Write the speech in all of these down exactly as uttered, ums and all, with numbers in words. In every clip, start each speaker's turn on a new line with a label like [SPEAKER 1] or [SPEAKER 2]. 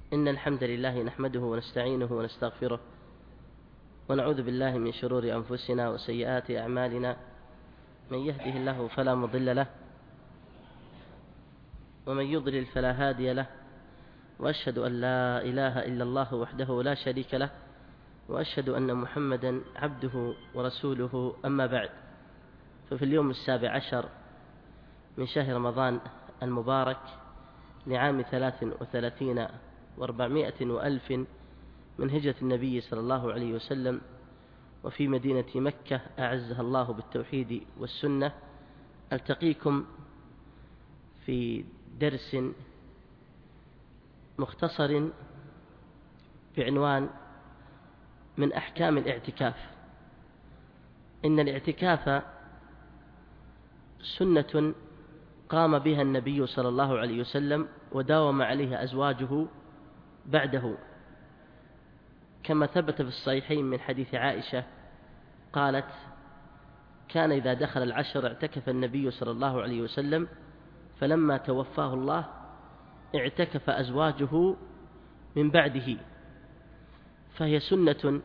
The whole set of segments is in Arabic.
[SPEAKER 1] إن الحمد لله نحمده ونستعينه ونستغفره ونعوذ بالله من شرور أنفسنا وسيئات أعمالنا، من يهده الله فلا مضل له ومن يضلل فلا هادي له، وأشهد أن لا إله إلا الله وحده لا شريك له، وأشهد أن محمدا عبده ورسوله. أما بعد، ففي اليوم السابع عشر من شهر رمضان المبارك لعام ثلاث وثلاثين واربعمائة وألف من هجرة النبي صلى الله عليه وسلم، وفي مدينة مكة أعزها الله بالتوحيد والسنة، ألتقيكم في درس مختصر بعنوان من أحكام الاعتكاف. إن الاعتكاف سنة قام بها النبي صلى الله عليه وسلم وداوم عليها أزواجه بعده، كما ثبت في الصحيحين من حديث عائشة قالت: كان إذا دخل العشر اعتكف النبي صلى الله عليه وسلم، فلما توفاه الله اعتكف أزواجه من بعده. فهي سنة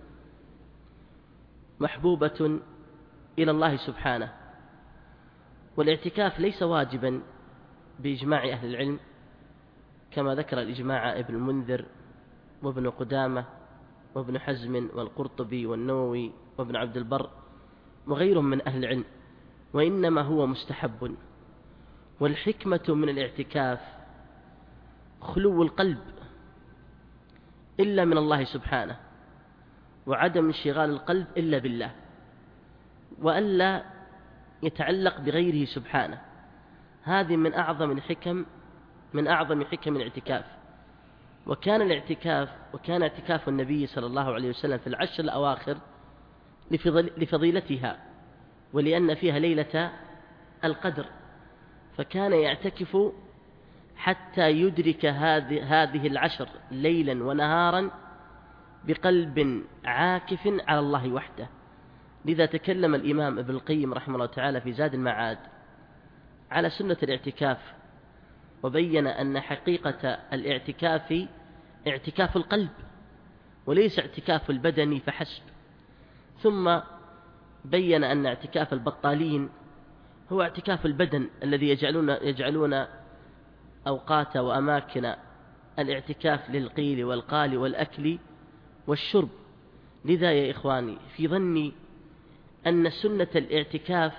[SPEAKER 1] محبوبة إلى الله سبحانه. والاعتكاف ليس واجبا بإجماع أهل العلم، كما ذكر الإجماع ابن المنذر وابن قدامة وابن حزم والقرطبي والنووي وابن عبد البر وغيرهم من أهل العلم، وإنما هو مستحب. والحكمة من الاعتكاف خلو القلب إلا من الله سبحانه، وعدم انشغال القلب إلا بالله، وألا يتعلق بغيره سبحانه. هذه من أعظم الحكم من أعظم حكم الاعتكاف. وكان الاعتكاف وكان اعتكاف النبي صلى الله عليه وسلم في العشر الأواخر لفضيلتها، ولأن فيها ليلة القدر، فكان يعتكف حتى يدرك هذه العشر ليلا ونهارا بقلب عاكف على الله وحده. لذا تكلم الإمام ابن القيم رحمه الله تعالى في زاد المعاد على سنة الاعتكاف، وبين أن حقيقة الاعتكاف اعتكاف القلب وليس اعتكاف البدن فحسب. ثم بين أن اعتكاف البطالين هو اعتكاف البدن الذي يجعلون, يجعلون أوقات وأماكن الاعتكاف للقيل والقال والأكل والشرب. لذا يا إخواني، في ظني أن سنة الاعتكاف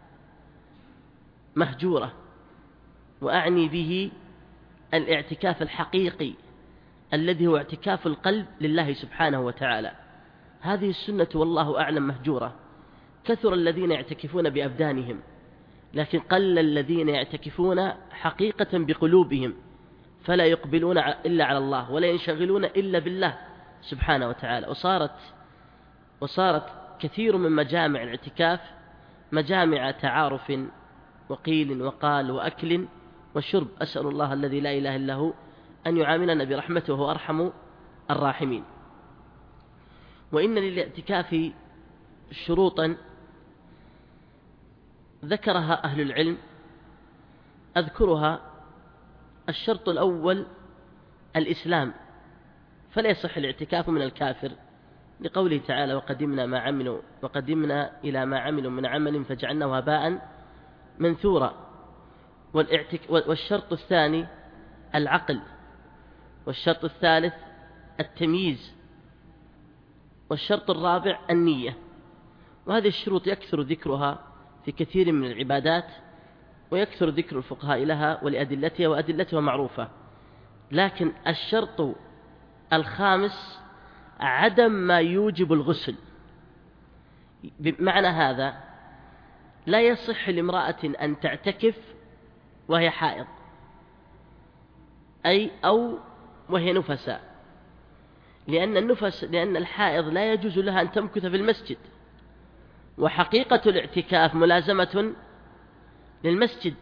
[SPEAKER 1] مهجورة، وأعني به الاعتكاف الحقيقي الذي هو اعتكاف القلب لله سبحانه وتعالى. هذه السنة والله أعلم مهجورة. كثر الذين يعتكفون بأبدانهم، لكن قل الذين يعتكفون حقيقة بقلوبهم، فلا يقبلون إلا على الله ولا ينشغلون إلا بالله سبحانه وتعالى. وصارت وصارت كثير من مجامع الاعتكاف مجامع تعارف وقيل وقال وأكل وشرب. أسأل الله الذي لا إله إلا هو أن يعاملنا برحمته وهو أرحم الراحمين. وإن للاعتكاف شروطا ذكرها أهل العلم، أذكرها. الشرط الأول الإسلام، فلا يصح الاعتكاف من الكافر، لقوله تعالى: وقدمنا ما عملوا وقدمنا إلى ما عملوا من عمل فجعلناه هباء منثورا. والشرط الثاني العقل، والشرط الثالث التمييز، والشرط الرابع النية. وهذه الشروط يكثر ذكرها في كثير من العبادات، ويكثر ذكر الفقهاء لها ولأدلتها، وأدلتها معروفة. لكن الشرط الخامس عدم ما يوجب الغسل. بمعنى هذا لا يصح لامرأة أن تعتكف وهي حائض، أي أو وهي نفساء، لأن النفس لأن الحائض لا يجوز لها أن تمكث في المسجد. وحقيقة الاعتكاف ملازمة للمسجد.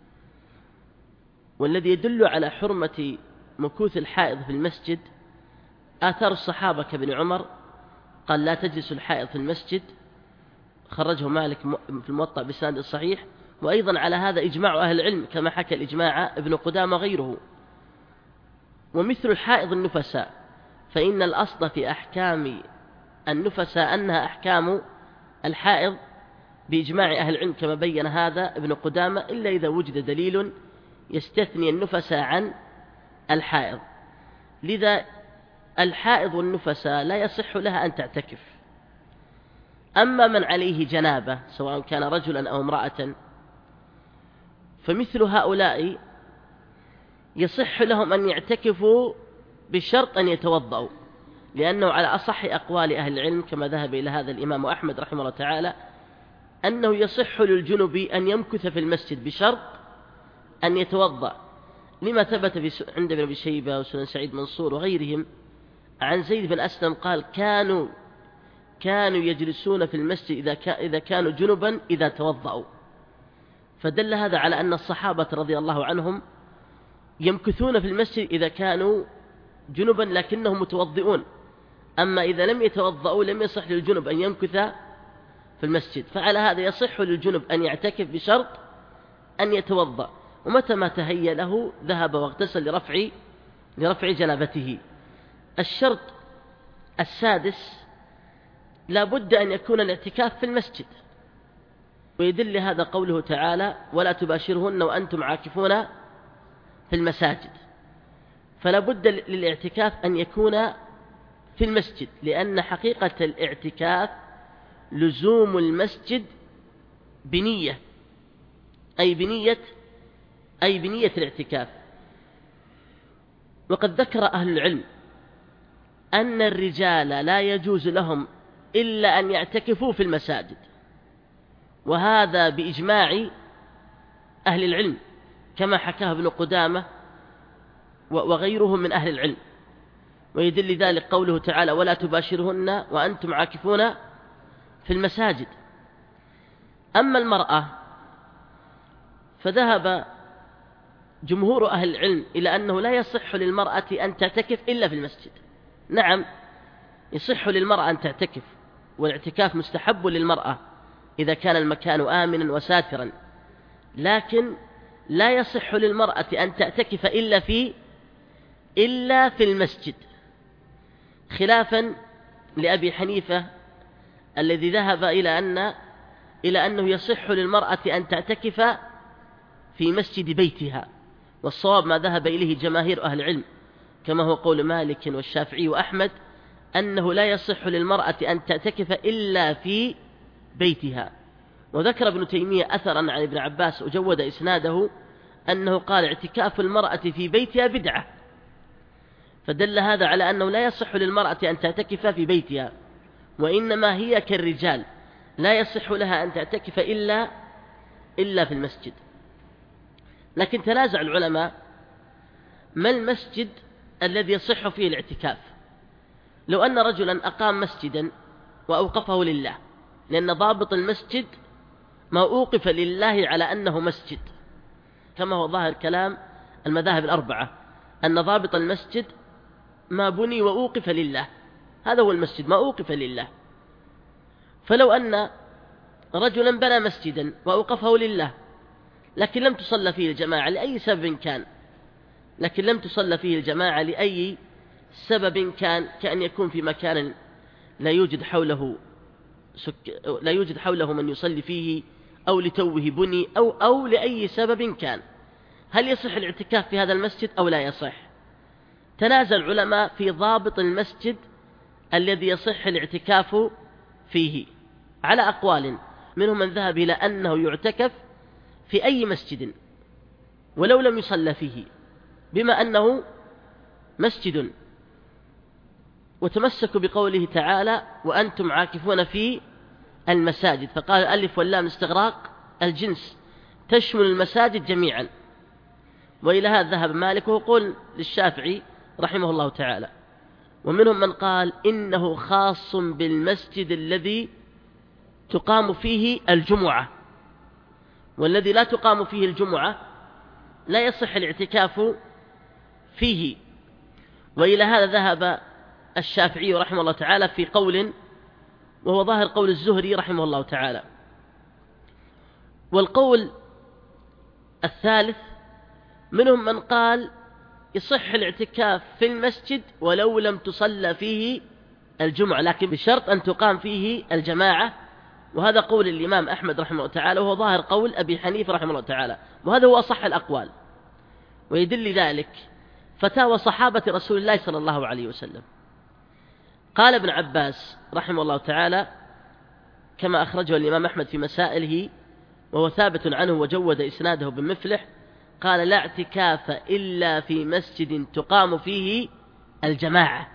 [SPEAKER 1] والذي يدل على حرمة مكوث الحائض في المسجد آثار الصحابة كابن عمر قال: لا تجلس الحائض في المسجد، خرجه مالك في الموطأ بسند الصحيح. وأيضا على هذا إجماع أهل العلم، كما حكى الإجماع ابن قدامة وغيره. ومثل الحائض النفساء، فإن الأصل في أحكام النفساء أنها أحكام الحائض بإجماع أهل العلم، كما بين هذا ابن قدامة، إلا إذا وجد دليل يستثني النفساء عن الحائض. لذا الحائض والنفساء لا يصح لها أن تعتكف. أما من عليه جنابة سواء كان رجلا أو امرأة، فمثل هؤلاء يصح لهم أن يعتكفوا بشرط أن يتوضأوا، لأنه على أصح أقوال أهل العلم كما ذهب إلى هذا الإمام أحمد رحمه الله تعالى أنه يصح للجنب أن يمكث في المسجد بشرط أن يتوضأ، لما ثبت عند ابن أبي شيبة وسنن سعيد منصور وغيرهم عن زيد بن أسلم قال: كانوا كانوا يجلسون في المسجد إذا كانوا جنبا إذا توضأوا. فدل هذا على أن الصحابة رضي الله عنهم يمكثون في المسجد إذا كانوا جنبا لكنهم متوضئون، أما إذا لم يتوضأوا لم يصح للجنب أن يمكث في المسجد. فعلى هذا يصح للجنب أن يعتكف بشرط أن يتوضأ، ومتى ما تهيأ له ذهب واغتسل لرفع لرفع جنابته. الشرط السادس لا بد أن يكون الاعتكاف في المسجد، ويدل هذا قوله تعالى: ولا تباشرهن وأنتم عاكفون في المساجد. فلا بد للاعتكاف أن يكون في المسجد، لأن حقيقة الاعتكاف لزوم المسجد بنية، أي بنية أي بنية الاعتكاف. وقد ذكر أهل العلم أن الرجال لا يجوز لهم إلا أن يعتكفوا في المساجد، وهذا بإجماع أهل العلم كما حكاه ابن قدامة وغيرهم من أهل العلم. ويدل ذلك قوله تعالى: ولا تباشرهن وأنتم عاكفون في المساجد. أما المرأة فذهب جمهور أهل العلم إلى أنه لا يصح للمرأة أن تعتكف إلا في المسجد. نعم، يصح للمرأة أن تعتكف، والاعتكاف مستحب للمرأة إذا كان المكان آمنا وساترا، لكن لا يصح للمرأة أن تعتكف إلا في إلا في المسجد، خلافا لأبي حنيفة الذي ذهب إلى أن إلى أنه يصح للمرأة أن تعتكف في مسجد بيتها. والصواب ما ذهب إليه جماهير أهل العلم كما هو قول مالك والشافعي وأحمد، أنه لا يصح للمرأة أن تعتكف إلا في بيتها. وذكر ابن تيمية أثرا عن ابن عباس وجود إسناده أنه قال: اعتكاف المرأة في بيتها بدعة. فدل هذا على أنه لا يصح للمرأة أن تعتكف في بيتها، وإنما هي كالرجال لا يصح لها أن تعتكف إلا إلا في المسجد. لكن تنازع العلماء ما المسجد الذي يصح فيه الاعتكاف. لو أن رجلا أقام مسجدا وأوقفه لله، لأن ضابط المسجد ما أوقف لله على أنه مسجد، كما هو ظاهر كلام المذاهب الأربعة، أن ضابط المسجد ما بني وأوقف لله، هذا هو المسجد، ما أوقف لله. فلو أن رجلا بنى مسجدا وأوقفه لله لكن لم تصلى فيه الجماعة لأي سبب كان، لكن لم تصلى فيه الجماعة لأي سبب كان، كأن يكون في مكان لا يوجد حوله سك... لا يوجد حوله من يصلي فيه، أو لتوه بني، أو أو لأي سبب كان، هل يصح الاعتكاف في هذا المسجد أو لا يصح؟ تنازل العلماء في ضابط المسجد الذي يصح الاعتكاف فيه على أقوال، منهم من ذهب إلى أنه يعتكف في أي مسجد ولو لم يصلى فيه، بما أنه مسجد، وتمسكوا بقوله تعالى: وأنتم عاكفون في المساجد. فقال الألف واللام استغراق الجنس، تشمل المساجد جميعا. وإلى هذا ذهب مالك وقول للشافعي رحمه الله تعالى. ومنهم من قال إنه خاص بالمسجد الذي تقام فيه الجمعة، والذي لا تقام فيه الجمعة لا يصح الاعتكاف فيه. وإلى هذا ذهب الشافعي رحمه الله تعالى في قول، وهو ظاهر قول الزهري رحمه الله تعالى. والقول الثالث منهم من قال يصح الاعتكاف في المسجد ولو لم تصلى فيه الجمعة، لكن بشرط أن تقام فيه الجماعة، وهذا قول الإمام أحمد رحمه الله تعالى، وهو ظاهر قول أبي حنيفة رحمه الله تعالى، وهذا هو أصح الأقوال. ويدل ذلك فتاوى صحابة رسول الله صلى الله عليه وسلم. قال ابن عباس رحمه الله تعالى كما أخرجه الإمام أحمد في مسائله، وهو ثابت عنه وجود إسناده بمفلح، قال: لا اعتكاف إلا في مسجد تقام فيه الجماعة.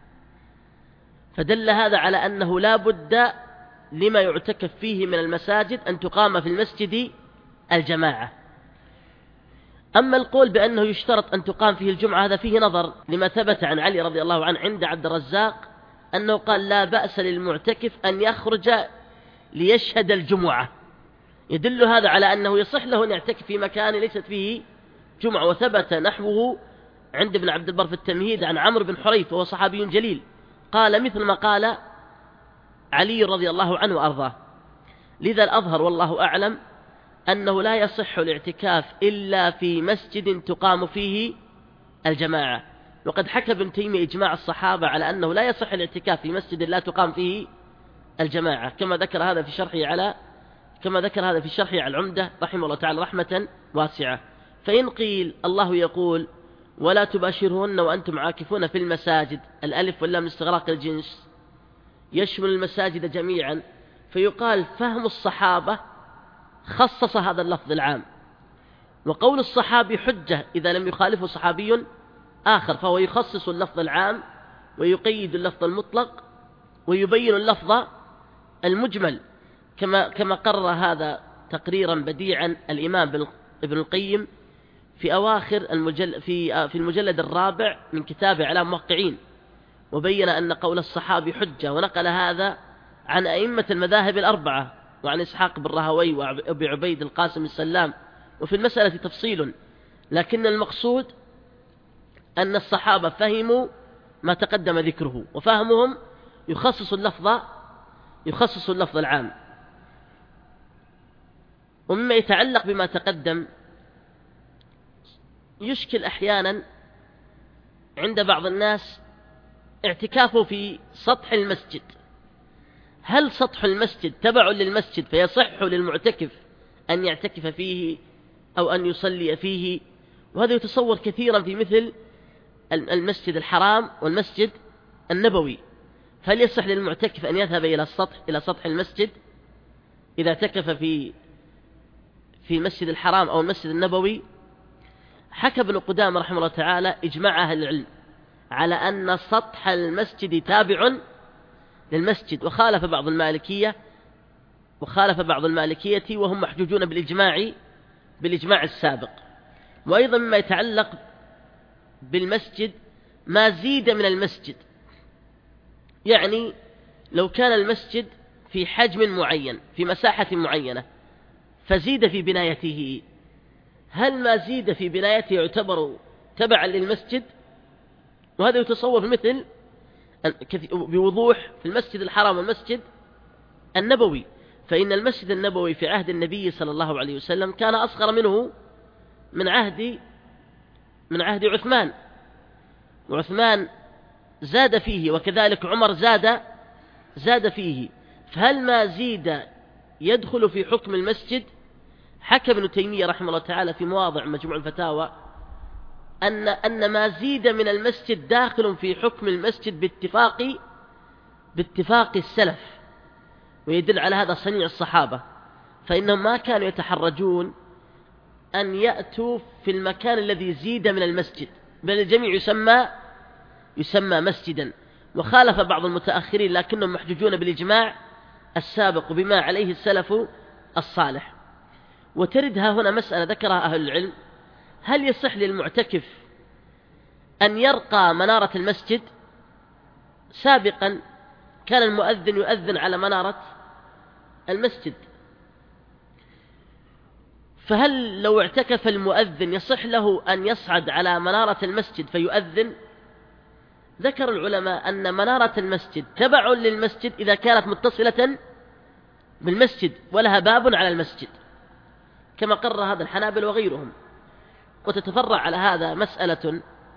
[SPEAKER 1] فدل هذا على أنه لا بد لما يعتكف فيه من المساجد أن تقام في المسجد الجماعة. أما القول بأنه يشترط أن تقام فيه الجمعة هذا فيه نظر، لما ثبت عن علي رضي الله عنه عند عبد الرزاق أنه قال: لا بأس للمعتكف أن يخرج ليشهد الجمعة. يدل هذا على أنه يصح له أن يعتكف في مكان ليست فيه جمعة. وثبت نحوه عند ابن عبد البر في التمهيد عن عمرو بن حريث وهو صحابي جليل، قال مثل ما قال علي رضي الله عنه وأرضاه. لذا الأظهر والله أعلم أنه لا يصح الاعتكاف إلا في مسجد تقام فيه الجماعة. وقد حكى ابن تيمية إجماع الصحابة على أنه لا يصح الاعتكاف في مسجد لا تقام فيه الجماعة، كما ذكر هذا في شرحه على كما ذكر هذا في شرحه على العمدة رحمه الله تعالى رحمة واسعة. فإن قيل الله يقول: ولا تباشرهن وأنتم عاكفون في المساجد، الألف واللام استغراق الجنس يشمل المساجد جميعا، فيقال فهم الصحابة خصص هذا اللفظ العام، وقول الصحابي حجة إذا لم يخالفه صحابي آخر، فهو يخصص اللفظ العام ويقيد اللفظ المطلق ويبين اللفظ المجمل، كما كما قرر هذا تقريرا بديعا الإمام ابن القيم في أواخر المجل في في المجلد الرابع من كتابه إعلام موقعين، وبين أن قول الصحابي حجة، ونقل هذا عن أئمة المذاهب الأربعة وعن إسحاق بن راهويه وأبي عبيد القاسم السلام. وفي المسألة تفصيل، لكن المقصود أن الصحابة فهموا ما تقدم ذكره، وفهمهم يخصص اللفظ يخصص اللفظ العام. ومما يتعلق بما تقدم، يشكل أحيانا عند بعض الناس اعتكافه في سطح المسجد. هل سطح المسجد تبع للمسجد فيصح للمعتكف أن يعتكف فيه أو أن يصلي فيه؟ وهذا يتصور كثيرا في مثل المسجد الحرام والمسجد النبوي. هل يصح للمعتكف أن يذهب إلى السطح إلى سطح المسجد إذا اعتكف في في المسجد الحرام أو المسجد النبوي؟ حكى ابن قدامة رحمه الله تعالى إجماع أهل العلم على أن سطح المسجد تابع للمسجد، وخالف بعض المالكية وخالف بعض المالكية وهم محجوجون بالإجماع بالإجماع السابق. وأيضا مما يتعلق بالمسجد ما زيد من المسجد، يعني لو كان المسجد في حجم معين في مساحة معينة فزيد في بنايته، هل ما زيد في بنايته يعتبر تبعا للمسجد؟ وهذا يتصور مثل بوضوح في المسجد الحرام والمسجد النبوي، فإن المسجد النبوي في عهد النبي صلى الله عليه وسلم كان أصغر منه من عهد من عهد عثمان، وعثمان زاد فيه، وكذلك عمر زاد زاد فيه. فهل ما زيد يدخل في حكم المسجد؟ حكى ابن تيمية رحمه الله تعالى في مواضع مجموع الفتاوى أن أن ما زيد من المسجد داخل في حكم المسجد باتفاق باتفاق السلف، ويدل على هذا صنيع الصحابة، فإنهم ما كانوا يتحرجون أن يأتوا في المكان الذي زيد من المسجد، بل الجميع يسمى يسمى مسجدا. وخالف بعض المتأخرين لكنهم محجوجون بالإجماع السابق بما عليه السلف الصالح. وتردها هنا مسألة ذكرها أهل العلم: هل يصح للمعتكف أن يرقى منارة المسجد؟ سابقا كان المؤذن يؤذن على منارة المسجد، فهل لو اعتكف المؤذن يصح له أن يصعد على منارة المسجد فيؤذن؟ ذكر العلماء أن منارة المسجد تبع للمسجد إذا كانت متصلة بالمسجد ولها باب على المسجد، كما قرر هذا الحنابل وغيرهم. وتتفرع على هذا مسألة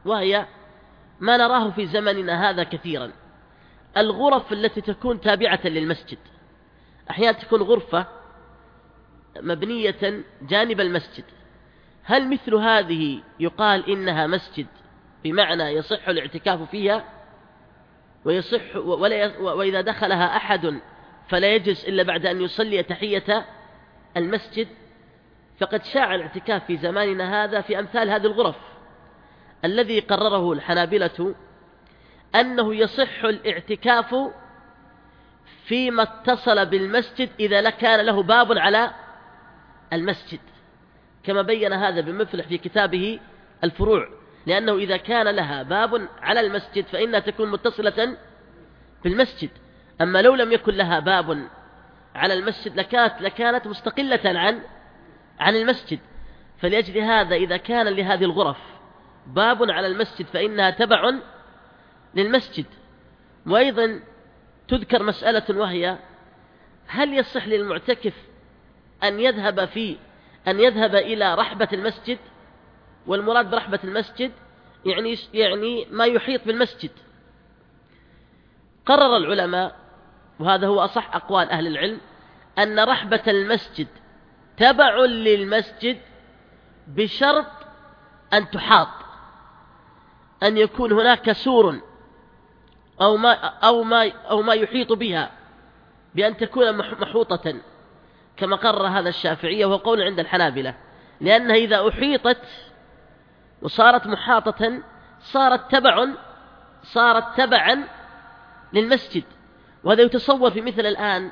[SPEAKER 1] وهي ما نراه في زمننا هذا كثيرا، الغرف التي تكون تابعة للمسجد. أحيانا تكون غرفة مبنية جانب المسجد، هل مثل هذه يقال إنها مسجد بمعنى يصح الاعتكاف فيها ويصح ولا وإذا دخلها أحد فلا يجلس إلا بعد أن يصلي تحية المسجد؟ فقد شاع الاعتكاف في زماننا هذا في أمثال هذه الغرف. الذي قرره الحنابلة أنه يصح الاعتكاف فيما اتصل بالمسجد إذا كان له باب على المسجد، كما بين هذا ابن مفلح في كتابه الفروع، لأنه إذا كان لها باب على المسجد فإنها تكون متصلة بالمسجد، أما لو لم يكن لها باب على المسجد لكانت, لكانت مستقلة عن عن المسجد. فلأجل هذا إذا كان لهذه الغرف باب على المسجد فإنها تبع للمسجد. وأيضا تذكر مسألة وهي هل يصح للمعتكف أن يذهب في أن يذهب إلى رحبة المسجد؟ والمراد برحبة المسجد يعني يعني ما يحيط بالمسجد. قرر العلماء، وهذا هو أصح أقوال أهل العلم، أن رحبة المسجد تبع للمسجد بشرط أن تحاط، أن يكون هناك سور أو ما أو ما أو ما يحيط بها، بأن تكون محوطة، كما قرر هذا الشافعية وهو قول عند الحنابلة، لأنها إذا أحيطت وصارت محاطة صارت تبع صارت تبعا للمسجد. وهذا يتصور في مثل الآن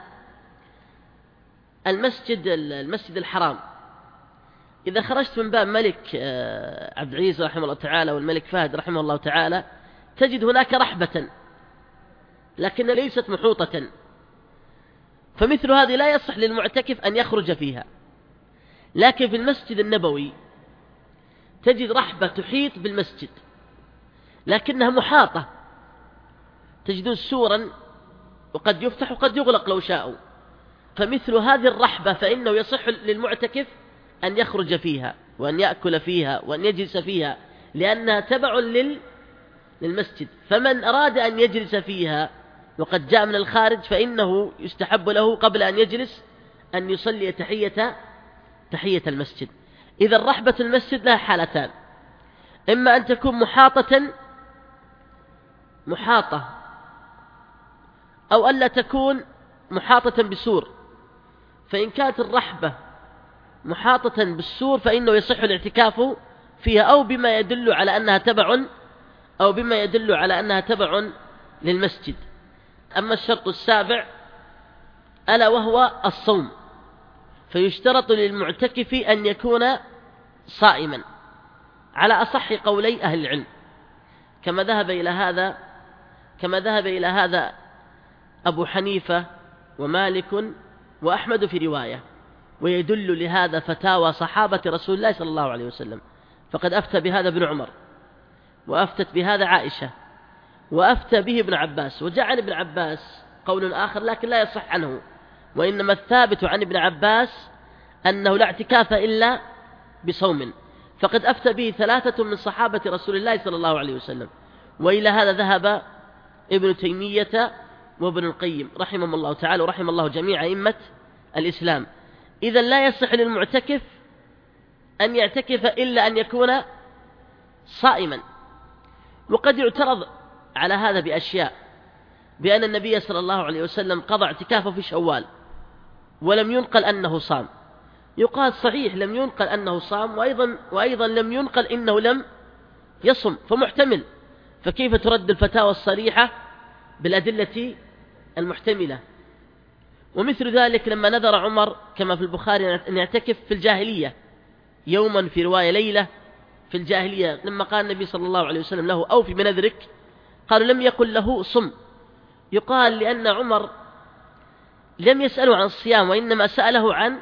[SPEAKER 1] المسجد المسجد الحرام، إذا خرجت من باب ملك عبد العزيز رحمه الله تعالى والملك فهد رحمه الله تعالى تجد هناك رحبة لكن ليست محوطة، فمثل هذه لا يصح للمعتكف أن يخرج فيها. لكن في المسجد النبوي تجد رحبة تحيط بالمسجد لكنها محاطة، تجدون سورا وقد يفتح وقد يغلق لو شاءوا، فمثل هذه الرحبة فإنه يصح للمعتكف أن يخرج فيها وأن يأكل فيها وأن يجلس فيها لأنها تبع للمسجد. فمن أراد أن يجلس فيها وقد جاء من الخارج فإنه يستحب له قبل أن يجلس أن يصلي تحية تحية المسجد. إذا رحبة المسجد لها حالتان، إما أن تكون محاطة محاطة أو ألا تكون محاطة بسور. فإن كانت الرحبة محاطة بالسور فإنه يصح الاعتكاف فيها، أو بما يدل على أنها تبع أو بما يدل على أنها تبع للمسجد. أما الشرط السابع ألا وهو الصوم، فيشترط للمعتكف أن يكون صائما على أصح قولي أهل العلم، كما ذهب إلى هذا كما ذهب إلى هذا أبو حنيفة ومالك وأحمد في رواية. ويدل لهذا فتاوى صحابة رسول الله صلى الله عليه وسلم، فقد أفتى بهذا ابن عمر، وأفتت بهذا عائشة، وأفتى به ابن عباس. وجاء عن ابن عباس قول آخر لكن لا يصح عنه، وإنما الثابت عن ابن عباس أنه لا اعتكاف إلا بصوم، فقد أفتى به ثلاثة من صحابة رسول الله صلى الله عليه وسلم. وإلى هذا ذهب ابن تيمية وابن القيم رحمهم الله تعالى ورحم الله جميع أئمة الإسلام. إذن لا يصح للمعتكف أن يعتكف إلا أن يكون صائما. وقد يعترض على هذا بأشياء، بأن النبي صلى الله عليه وسلم قضى اعتكافه في شوال ولم ينقل أنه صام. يقال صحيح لم ينقل أنه صام، وأيضا, وأيضا لم ينقل إنه لم يصم، فمحتمل. فكيف ترد الفتاوى الصريحة بالأدلة المحتملة؟ ومثل ذلك لما نذر عمر كما في البخاري أن يعتكف في الجاهلية يوما، في رواية ليلة في الجاهلية، لما قال النبي صلى الله عليه وسلم له أوفي بنذرك، قالوا لم يقل له صم. يقال لأن عمر لم يسأله عن الصيام، وإنما سأله عن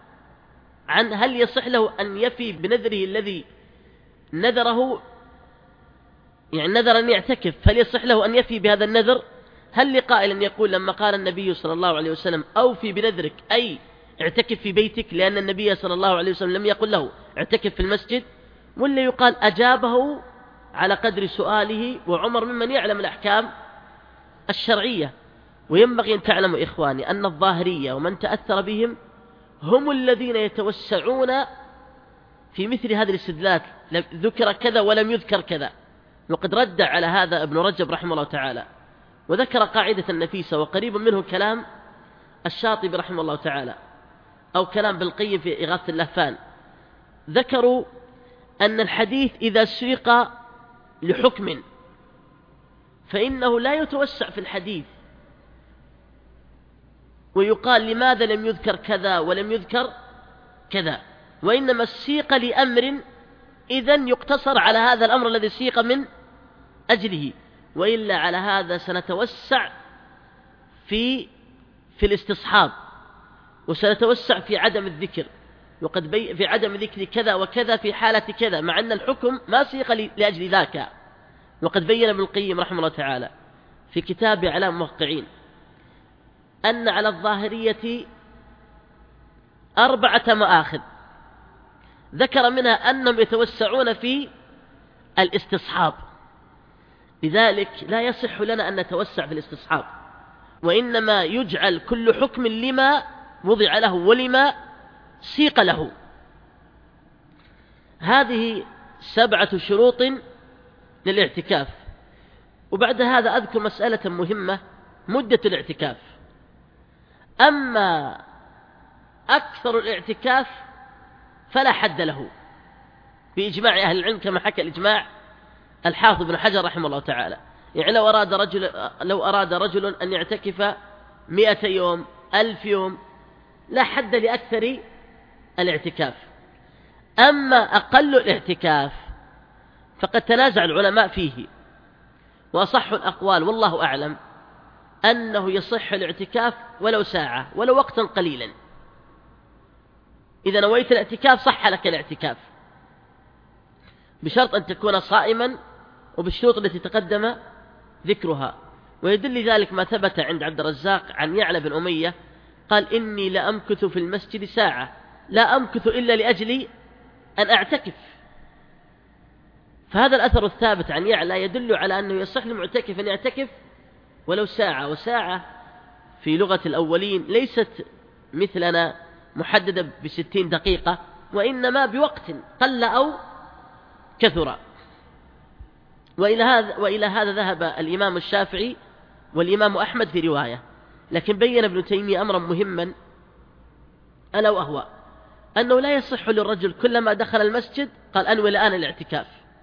[SPEAKER 1] عن هل يصح له أن يفي بنذره الذي نذره، يعني نذر أن يعتكف، هل يصح له أن يفي بهذا النذر؟ هل لقائل أن يقول لما قال النبي صلى الله عليه وسلم أوفي بنذرك أي اعتكف في بيتك، لأن النبي صلى الله عليه وسلم لم يقل له اعتكف في المسجد؟ ولا يقال أجابه على قدر سؤاله، وعمر ممن يعلم الأحكام الشرعية. وينبغي أن تعلموا إخواني أن الظاهرية ومن تأثر بهم هم الذين يتوسعون في مثل هذه الاستدلالات، ذكر كذا ولم يذكر كذا. وقد رد على هذا ابن رجب رحمه الله تعالى، وذكر قاعدة نفيسة، وقريب منه كلام الشاطبي رحمه الله تعالى، أو كلام بالقيم في إغاثة اللهفان. ذكروا أن الحديث إذا سيق لحكم فإنه لا يتوسع في الحديث ويقال لماذا لم يذكر كذا ولم يذكر كذا، وإنما السيق لأمر، إذن يقتصر على هذا الأمر الذي سيق من أجله، وإلا على هذا سنتوسع في في الاستصحاب، وسنتوسع في عدم الذكر، وقد بي في عدم ذكر كذا وكذا في حالة كذا، مع أن الحكم ما سيق لأجل ذاك. وقد بين ابن القيم رحمه الله تعالى في كتاب إعلام الموقعين أن على الظاهرية أربعة مآخذ، ذكر منها أنهم يتوسعون في الاستصحاب، لذلك لا يصح لنا أن نتوسع في الاستصحاب، وإنما يجعل كل حكم لما وضع له ولما سيق له. هذه سبعة شروط للاعتكاف. وبعد هذا أذكر مسألة مهمة، مدة الاعتكاف. أما أكثر الاعتكاف فلا حد له بإجماع أهل العلم، كما حكى الإجماع الحافظ بن حجر رحمه الله تعالى. يعني لو أراد رجل, لو أراد رجل أن يعتكف مئة يوم، ألف يوم، لا حد لأكثر الاعتكاف. أما أقل الاعتكاف فقد تنازع العلماء فيه، وأصح الأقوال والله أعلم أنه يصح الاعتكاف ولو ساعة ولو وقتا قليلا. إذا نويت الاعتكاف صح لك الاعتكاف، بشرط أن تكون صائما وبالشروط التي تقدم ذكرها. ويدل ذلك ما ثبت عند عبد الرزاق عن يعلى بن أمية قال: إني لأمكث في المسجد ساعة، لا أمكث إلا لأجل أن أعتكف. فهذا الأثر الثابت عن يعلى يدل على أنه يصح للمعتكف أن يعتكف ولو ساعة. وساعة في لغة الأولين ليست مثلنا محددة بستين دقيقة، وإنما بوقت قل أو كثر. وإلى هذا, وإلى هذا ذهب الإمام الشافعي والإمام أحمد في رواية. لكن بين ابن تيمية أمرا مهما، ألا وهو أنه لا يصح للرجل كلما دخل المسجد قال أنوي الآن الاعتكاف،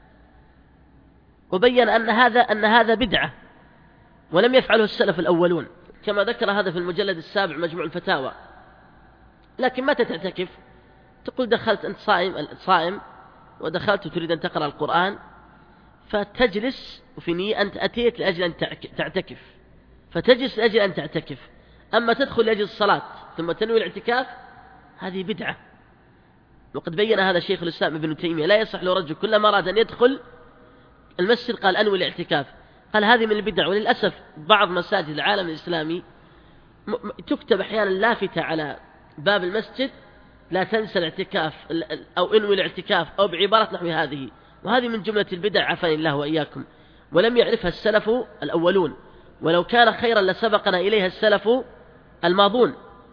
[SPEAKER 1] وبين أن هذا أن هذا بدعة ولم يفعله السلف الأولون، كما ذكر هذا في المجلد السابع مجموع الفتاوى. لكن متى تعتكف؟ تقول دخلت أنت صائم صائم ودخلت وتريد أن تقرأ القرآن، فتجلس وفي نية أنت أتيت لأجل أن تعتكف، فتجلس لأجل أن تعتكف. أما تدخل لأجل الصلاة ثم تنوي الاعتكاف، هذه بدعة. وقد بين هذا شيخ الإسلام ابن تيمية: لا يصح لرجل كلما أراد أن يدخل المسجد قال أنوي الاعتكاف. قال هذه من البدع. وللأسف بعض مساجد العالم الإسلامي تكتب أحيانا لافتة على باب المسجد: لا تنسى الاعتكاف، أو انوي الاعتكاف، أو بعبارة نحو هذه. وهذه من جملة البدع عافاني الله وإياكم، ولم يعرفها السلف الأولون، ولو كان خيرا لسبقنا إليها السلف الماضون.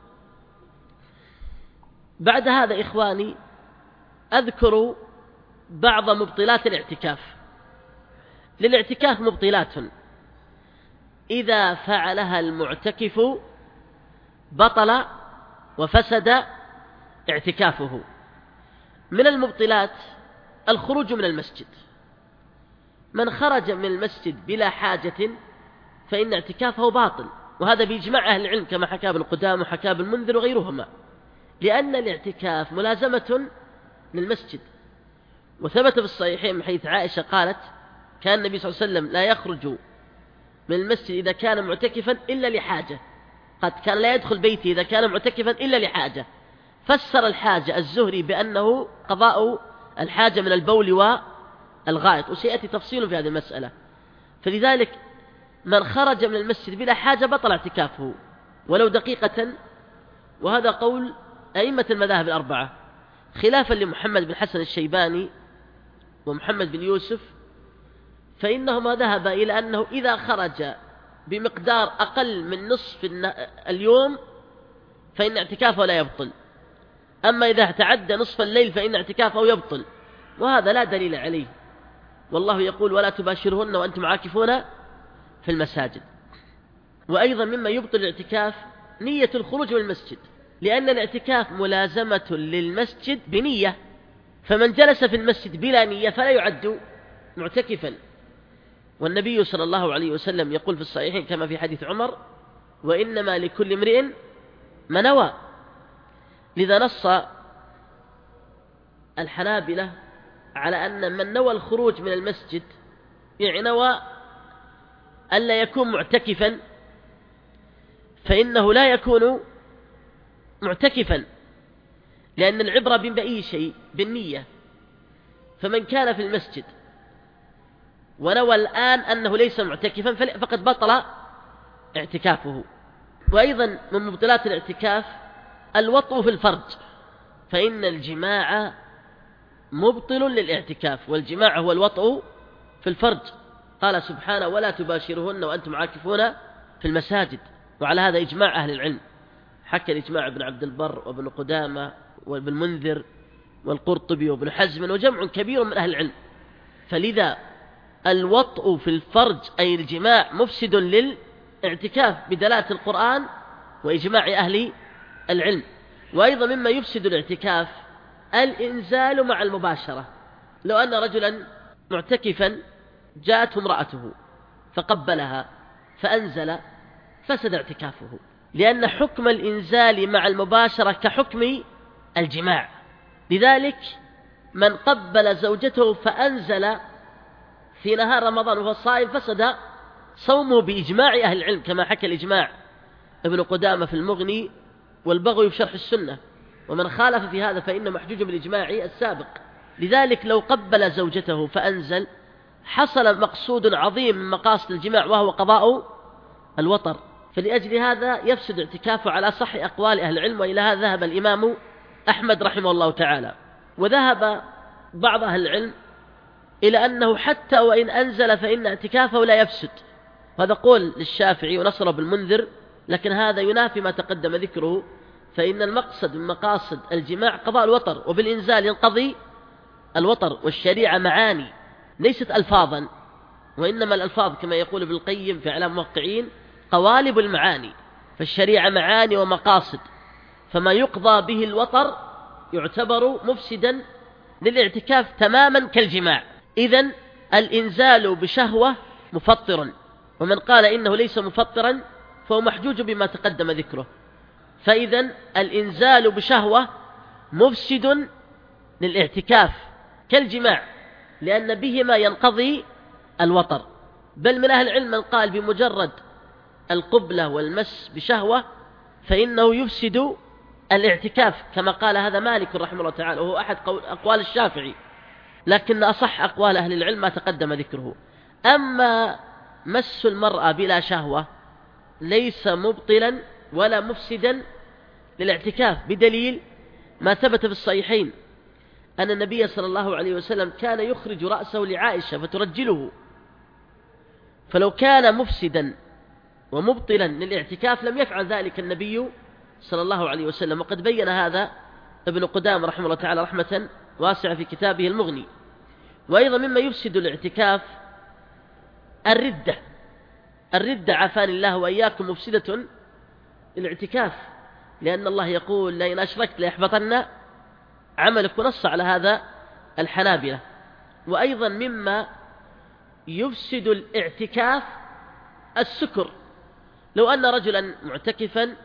[SPEAKER 1] بعد هذا إخواني أذكر بعض مبطلات الاعتكاف. للاعتكاف مبطلات إذا فعلها المعتكف بطل وفسد اعتكافه. من المبطلات الخروج من المسجد. من خرج من المسجد بلا حاجة فإن اعتكافه باطل، وهذا بإجماع أهل العلم كما حكى ابن قدامة وحكى ابن المنذر وغيرهما، لأن الاعتكاف ملازمة للمسجد. وثبت في الصحيحين من حديث عائشة قالت: كان النبي صلى الله عليه وسلم لا يخرج من المسجد إذا كان معتكفا إلا لحاجة، قد كان لا يدخل بيته إذا كان معتكفا إلا لحاجة. فسر الحاجة الزهري بأنه قضاء الحاجة من البول والغائط، وسيأتي تفصيل في هذه المسألة. فلذلك من خرج من المسجد بلا حاجة بطل اعتكافه ولو دقيقة، وهذا قول أئمة المذاهب الأربعة، خلافا لمحمد بن حسن الشيباني ومحمد بن يوسف فإنهما ذهب إلى أنه إذا خرج بمقدار أقل من نصف اليوم فإن اعتكافه لا يبطل، أما إذا تعدى نصف الليل فإن اعتكافه يبطل، وهذا لا دليل عليه. والله يقول ولا تباشرهن وأنتم عاكفون في المساجد. وأيضا مما يبطل الاعتكاف نية الخروج من المسجد، لأن الاعتكاف ملازمة للمسجد بنية، فمن جلس في المسجد بلا نية فلا يعد معتكفا. والنبي صلى الله عليه وسلم يقول في الصحيحين كما في حديث عمر وإنما لكل امرئ ما نوى. لذا نص الحنابلة على أن من نوى الخروج من المسجد يعني نوى ألا يكون معتكفا فإنه لا يكون معتكفا، لأن العبرة بأي شيء بالنية. فمن كان في المسجد ونوى الآن أنه ليس معتكفا فقد بطل اعتكافه. وأيضا من مبطلات الاعتكاف الوطء في الفرج، فإن الجماع مبطل للاعتكاف، والجماع هو الوطء في الفرج. قال سبحانه ولا تباشرهن وأنتم عاكفون في المساجد. وعلى هذا إجماع أهل العلم، حكى الإجماع ابن عبد البر وابن قدامة وابن منذر والقرطبي وابن حزم وجمع كبير من أهل العلم. فلذا الوطء في الفرج أي الجماع مفسد للاعتكاف بدلالة القرآن وإجماع أهل العلم. وأيضا مما يفسد الاعتكاف الإنزال مع المباشرة. لو أن رجلا معتكفا جاءته امرأته فقبلها فأنزل فسد اعتكافه، لأن حكم الإنزال مع المباشرة كحكم الجماع. لذلك من قبل زوجته فأنزل في نهار رمضان وهو صائم فسد صومه بإجماع أهل العلم، كما حكى الإجماع ابن قدامة في المغني والبغوي في شرح السنة. ومن خالف في هذا فإنه محجوج بالإجماع السابق. لذلك لو قبل زوجته فأنزل حصل مقصود عظيم من مقاصد الجماع وهو قضاء الوطر، فلأجل هذا يفسد اعتكافه على صح أقوال أهل العلم. وإلى هذا ذهب الإمام أحمد رحمه الله تعالى. وذهب بعض أهل العلم إلى أنه حتى وإن أنزل فإن اعتكافه لا يفسد، هذا قول للشافعي ونصر بالمنذر، لكن هذا ينافي ما تقدم ذكره، فإن المقصد من مقاصد الجماع قضاء الوطر، وبالإنزال ينقضي الوطر. والشريعة معاني ليست ألفاظا، وإنما الألفاظ كما يقول ابن القيم في إعلام الموقعين قوالب المعاني، فالشريعة معاني ومقاصد، فما يقضى به الوطر يعتبر مفسدا للاعتكاف تماما كالجماع. إذن الإنزال بشهوة مفطر، ومن قال إنه ليس مفطرا فهو محجوج بما تقدم ذكره. فإذن الإنزال بشهوة مفسد للاعتكاف كالجماع، لأن بهما ينقضي الوطر. بل من أهل العلم من قال بمجرد القبلة والمس بشهوة فإنه يفسد الاعتكاف، كما قال هذا مالك رحمه الله تعالى، وهو أحد أقوال الشافعي، لكن أصح أقوال أهل العلم ما تقدم ذكره. أما مس المرأة بلا شهوة ليس مبطلا ولا مفسدا للاعتكاف، بدليل ما ثبت في الصحيحين أن النبي صلى الله عليه وسلم كان يخرج رأسه لعائشة فترجله، فلو كان مفسدا ومبطلا للاعتكاف لم يفعل ذلك النبي صلى الله عليه وسلم. وقد بين هذا ابن قدامة رحمه الله تعالى رحمة واسعة في كتابه المغني. وأيضا مما يفسد الاعتكاف الردة. الردة عافاني الله وإياكم مفسدة للاعتكاف، لأن الله يقول لئن أشركت ليحبطن عملك، ونص على هذا الحنابلة. وأيضا مما يفسد الاعتكاف السكر. لو أن رجلا معتكفا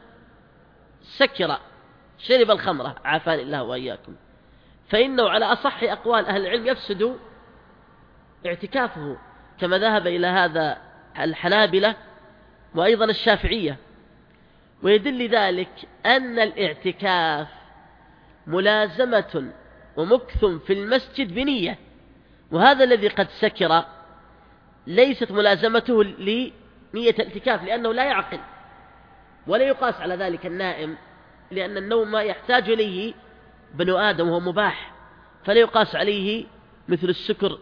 [SPEAKER 1] سكر شرب الخمرة عافاني الله وإياكم، فإنه على أصح أقوال أهل العلم يفسد اعتكافه، كما ذهب إلى هذا الحنابلة وأيضا الشافعية. ويدل ذلك أن الاعتكاف ملازمة ومكث في المسجد بنية، وهذا الذي قد سكر ليست ملازمته لنية الاعتكاف، لأنه لا يعقل، ولا يقاس على ذلك النائم، لأن النوم ما يحتاج إليه بنو آدم وهو مباح، فلا يقاس عليه مثل السكر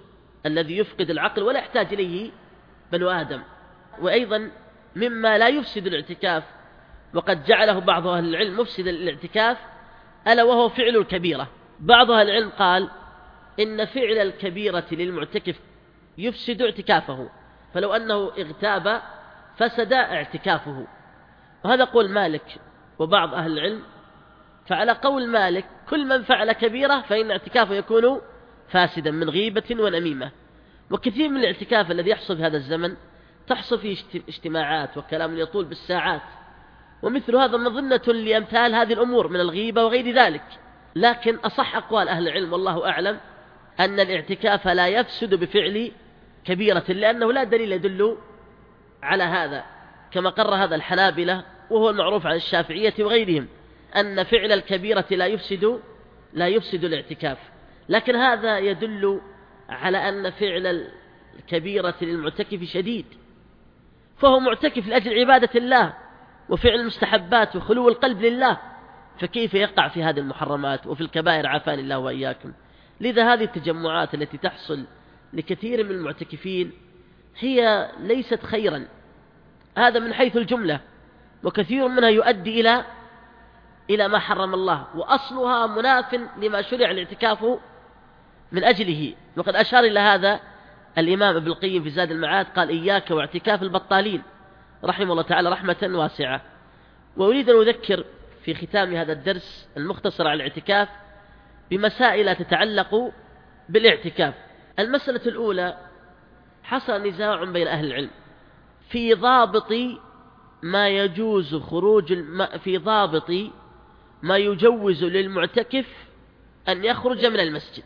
[SPEAKER 1] الذي يفقد العقل ولا يحتاج إليه بنو آدم. وأيضا مما لا يفسد الاعتكاف وقد جعله بعض أهل العلم مفسد الاعتكاف ألا وهو فعل الكبيرة. بعض أهل العلم قال إن فعل الكبيرة للمعتكف يفسد اعتكافه، فلو أنه اغتاب فسد اعتكافه، وهذا قول مالك وبعض أهل العلم. فعلى قول مالك كل من فعل كبيرة فإن اعتكافه يكون فاسدا من غيبة ونميمة. وكثير من الاعتكاف الذي يحصل في هذا الزمن تحصل فيه اجتماعات وكلام يطول بالساعات، ومثل هذا مظنة لأمثال هذه الأمور من الغيبة وغير ذلك. لكن أصح أقوال أهل العلم والله أعلم أن الاعتكاف لا يفسد بفعل كبيرة، لأنه لا دليل يدل على هذا، كما قرر هذا الحنابلة وهو المعروف عن الشافعية وغيرهم أن فعل الكبيرة لا يفسد لا يفسد الاعتكاف. لكن هذا يدل على أن فعل الكبيرة للمعتكف شديد، فهو معتكف لأجل عبادة الله وفعل المستحبات وخلو القلب لله، فكيف يقع في هذه المحرمات وفي الكبائر عافاني الله وإياكم. لذا هذه التجمعات التي تحصل لكثير من المعتكفين هي ليست خيرا، هذا من حيث الجملة، وكثير منها يؤدي إلى إلى ما حرم الله، وأصلها مناف لما شرع الاعتكاف من أجله. وقد أشار إلى هذا الإمام ابن القيم في زاد المعاد، قال إياك واعتكاف البطالين رحمه الله تعالى رحمة واسعة. وأريد أن أذكر في ختام هذا الدرس المختصر على الاعتكاف بمسائل تتعلق بالاعتكاف. المسألة الأولى، حصل نزاع بين أهل العلم في ضابط ما يجوز خروج الم... في ضابط ما يجوز للمعتكف أن يخرج من المسجد.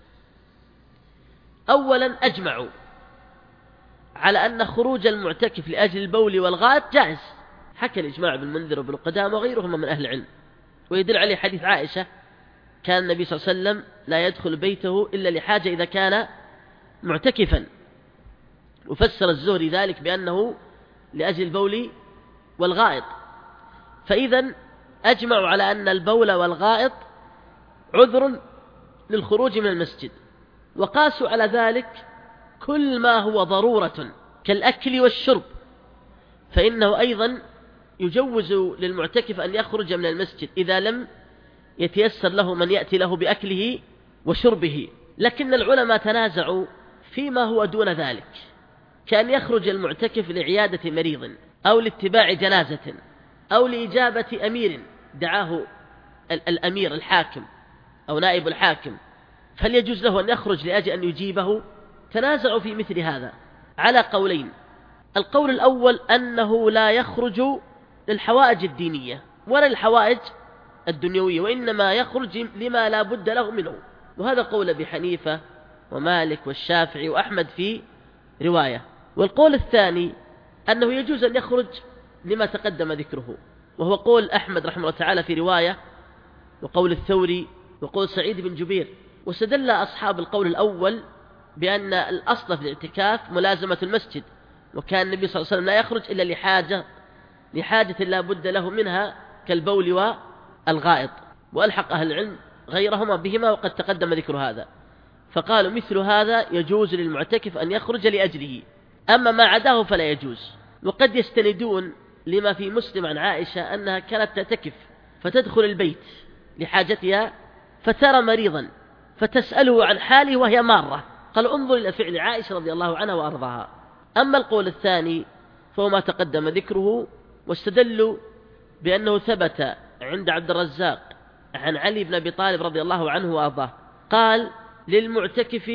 [SPEAKER 1] أولا أجمعوا على أن خروج المعتكف لأجل البول والغائط جائز، حكى الإجماع ابن المنذر وابن قدامة وغيرهم من أهل العلم، ويدل عليه حديث عائشة كان النبي صلى الله عليه وسلم لا يدخل بيته إلا لحاجة إذا كان معتكفا، وفسر الزهري ذلك بأنه لأجل البول والغائط. فإذا أجمعوا على أن البول والغائط عذر للخروج من المسجد، وقاسوا على ذلك كل ما هو ضرورة كالأكل والشرب، فإنه أيضا يجوز للمعتكف أن يخرج من المسجد إذا لم يتيسر له من يأتي له بأكله وشربه. لكن العلماء تنازعوا فيما هو دون ذلك، كأن يخرج المعتكف لعيادة مريض أو لاتباع جنازة أو لإجابة أمير دعاه الأمير الحاكم أو نائب الحاكم، فليجوز له أن يخرج لأجل أن يجيبه. تنازعوا في مثل هذا على قولين. القول الأول أنه لا يخرج للحوائج الدينية ولا للحوائج الدنيوية، وإنما يخرج لما لا بد له منه، وهذا قول أبي حنيفة ومالك والشافعي وأحمد في رواية. والقول الثاني أنه يجوز أن يخرج لما تقدم ذكره، وهو قول أحمد رحمه الله تعالى في رواية، وقول الثوري، وقول سعيد بن جبير. واستدل أصحاب القول الأول بأن الأصل في الاعتكاف ملازمة المسجد، وكان النبي صلى الله عليه وسلم لا يخرج إلا لحاجة لحاجة لا بد له منها كالبول والغائط، وألحق أهل العلم غيرهما بهما وقد تقدم ذكر هذا، فقالوا مثل هذا يجوز للمعتكف أن يخرج لأجله، أما ما عداه فلا يجوز. وقد يستندون لما في مسلم عن عائشة أنها كانت تعتكف فتدخل البيت لحاجتها فترى مريضا فتسأله عن حاله وهي مارة، قال انظر إلى فعل عائشة رضي الله عنها وأرضاها. أما القول الثاني فهو ما تقدم ذكره، واستدلوا بأنه ثبت عند عبد الرزاق عن علي بن أبي طالب رضي الله عنه وأرضاه قال للمعتكف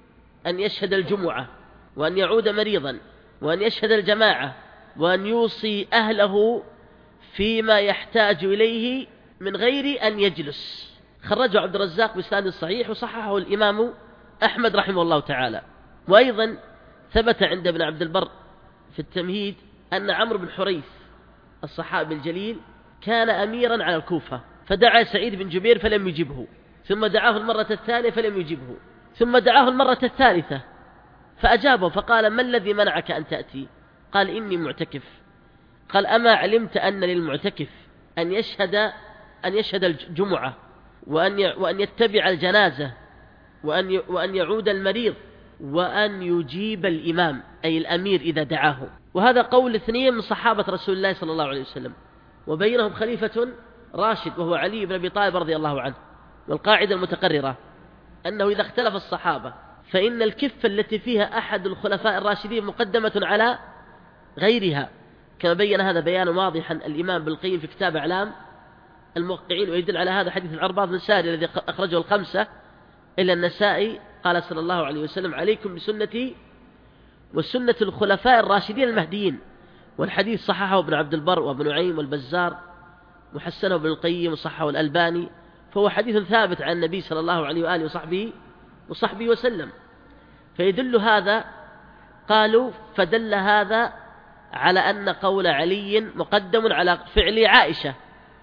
[SPEAKER 1] أن يشهد الجمعة وأن يعود مريضا وأن يشهد الجماعة وأن يوصي أهله فيما يحتاج إليه من غير أن يجلس. خرجه عبد الرزاق بإسناد صحيح وصححه الإمام أحمد رحمه الله تعالى. وأيضا ثبت عند ابن عبد البر في التمهيد أن عمرو بن حريث الصحابي الجليل كان أميرا على الكوفة، فدعا سعيد بن جبير فلم يجبه، ثم دعاه المرة الثانية فلم يجبه، ثم دعاه المرة الثالثة فأجابه، فقال ما الذي منعك أن تأتي؟ قال إني معتكف. قال أما علمت أن للمعتكف أن يشهد أن يشهد الجمعة وأن وأن يتبع الجنازة وأن وأن يعود المريض وأن يجيب الإمام أي الأمير إذا دعاه. وهذا قول اثنين من صحابة رسول الله صلى الله عليه وسلم، وبينهم خليفة راشد وهو علي بن أبي طالب رضي الله عنه. والقاعدة المتقررة أنه إذا اختلف الصحابة فإن الكفة التي فيها أحد الخلفاء الراشدين مقدمة على غيرها، كما بين هذا بيانا واضحا الإمام ابن القيم في كتاب أعلام الموقعين. ويدل على هذا حديث العرباض بن ساري الذي أخرجه الخمسة إلا النسائي، قال صلى الله عليه وسلم: عليكم بسنتي وسنة الخلفاء الراشدين المهديين. والحديث صححه ابن عبد البر وابن نعيم والبزار، وحسنه ابن القيم وصححه الألباني، فهو حديث ثابت عن النبي صلى الله عليه وآله وصحبه وصحبه وسلم. فيدل هذا، قالوا فدل هذا على أن قول علي مقدم على فعل عائشة.